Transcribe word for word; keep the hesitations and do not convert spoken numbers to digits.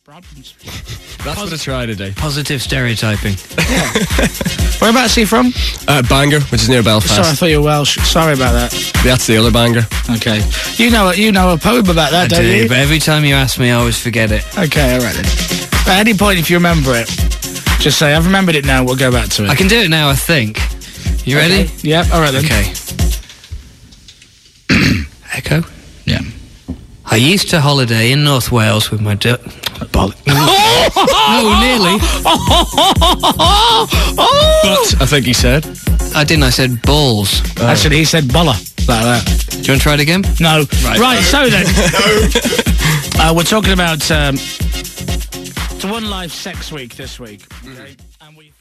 problems. That's what I try today. Positive stereotyping. Yeah. Whereabouts are you from? Uh, Bangor, which is near Belfast. Sorry, I thought you were Welsh. Sorry about that. That's the other Bangor. Okay. You know you know a poem about that, I don't do, you? but every time you ask me, I always forget it. Okay, all right then. At any point, if you remember it, just say, I've remembered it now, we'll go back to it. I can do it now, I think. You okay. ready? Yep, all right then. Okay. Echo? Yeah. I used to holiday in North Wales with my... Du- Boll- no, nearly. But I think he said. I didn't, I said balls. Oh. Actually, he said boller, like that. Do you want to try it again? No. Right, right so then. uh, we're talking about... Um, it's One Life Sex Week this week. Okay? And we